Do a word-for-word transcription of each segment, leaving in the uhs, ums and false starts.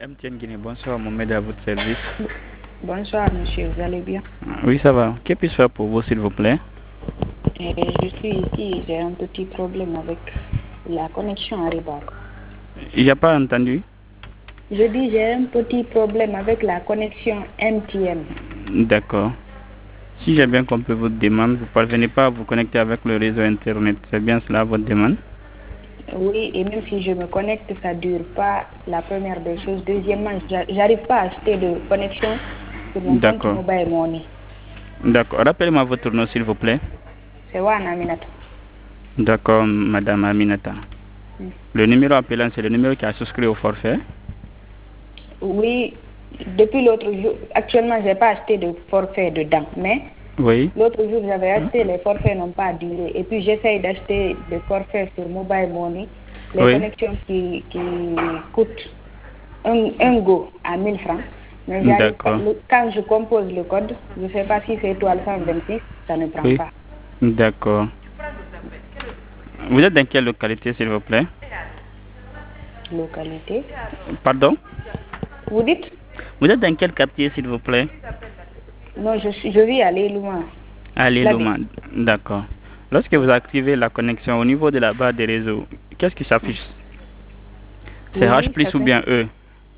M T N Guinée, bonsoir, Mohamed à votre service. Bonsoir monsieur, vous allez bien? Oui, ça va. Que puis-je faire pour vous, s'il vous plaît? Et je suis ici, j'ai un petit problème avec la connexion Ariba. Il n'y a pas entendu? Je dis j'ai un petit problème avec la connexion M T N. D'accord. Si j'ai bien compris votre demande, vous ne parvenez pas à vous connecter avec le réseau Internet. C'est bien cela votre demande? Oui, et même si je me connecte, ça ne dure pas, la première des choses. Deuxièmement, j'arrive pas à acheter de connexion sur mon compte D'accord. Mobile Money. D'accord. Rappelez-moi votre nom, s'il vous plaît. C'est Wana Aminata. D'accord, Madame Aminata. Mm. Le numéro appelant, c'est le numéro qui a souscrit au forfait? Oui, depuis l'autre jour, actuellement, je n'ai pas acheté de forfait dedans, mais Oui. l'autre jour, j'avais acheté, les forfaits n'ont pas duré. Et puis, j'essaye d'acheter des forfaits sur Mobile Money, les Oui. connexions qui, qui coûtent un, un go à mille francs. Mais j'arrive pas. D'accord. Le- quand je compose le code, je ne sais pas si c'est étoile cent vingt-six, ça ne prend Oui. pas. D'accord. Vous êtes dans quelle localité, s'il vous plaît? Localité. Pardon? Vous dites? Vous êtes dans quel quartier, s'il vous plaît? Non, je, suis, je vis à loin. Allez, Loma. D'accord. Lorsque vous activez la connexion au niveau de la barre des réseaux, qu'est-ce qui s'affiche? C'est Oui, H oui, plus ça ou fait bien E?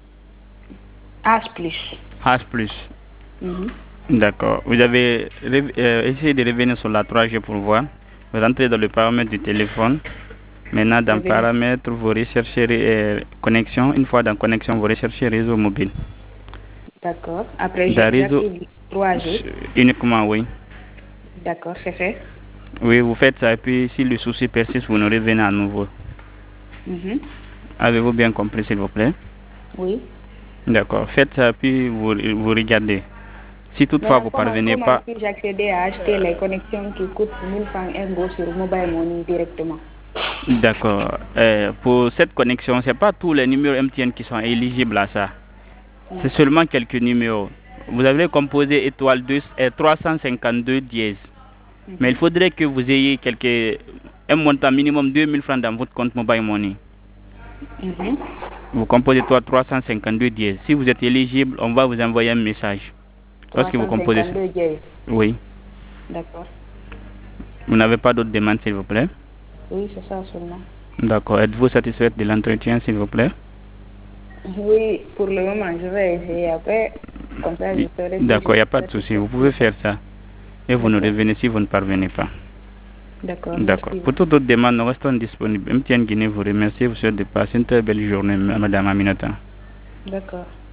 H plus. H plus. Mhm. D'accord. Vous avez euh, essayé de revenir sur la trois G pour voir. Vous rentrez dans le paramètre du téléphone. Maintenant, dans Revenez. paramètres, vous recherchez euh, connexion. Une fois dans connexion, vous recherchez réseau mobile. D'accord. Après, Dans réseau, j'active trois G. uniquement, oui. D'accord, c'est fait. Oui, vous faites ça et puis si le souci persiste, vous nous revenez à nouveau. Mhm. Avez-vous bien compris, s'il vous plaît? Oui. D'accord. Faites ça puis vous, vous regardez. Si toutefois Maintenant, vous comment, parvenez comment pas, puis-je accéder à acheter les connexions qui coûtent mille francs un go sur Mobile Money directement? d'accord. Euh, pour cette connexion, c'est pas tous les numéros M T N qui sont éligibles à ça. Mm. C'est seulement quelques numéros. Vous avez composé étoile deux, euh, trois cent cinquante-deux dièse. Mhm. Mais il faudrait que vous ayez quelques, un montant minimum deux mille francs dans votre compte Mobile Money. Mhm. Vous composez trois cent cinquante-deux dièse. Si vous êtes éligible, on va vous envoyer un message. Lorsque vous composez. trois cent cinquante-deux dièse. Oui. D'accord. Vous n'avez pas d'autres demandes, s'il vous plaît? Oui, c'est ça seulement. D'accord. Êtes-vous satisfaite de l'entretien, s'il vous plaît? Oui, pour le moment, je vais essayer après. Comme ça, je serai D'accord, il n'y a pas de souci. satisfaite. Vous pouvez faire ça. Et vous nous revenez si vous ne parvenez pas. D'accord, D'accord. merci. Pour toute autre demande, nous restons disponibles. M T N Guinée vous remercie. Vous souhaite de passer une très belle journée, Madame Aminata. D'accord.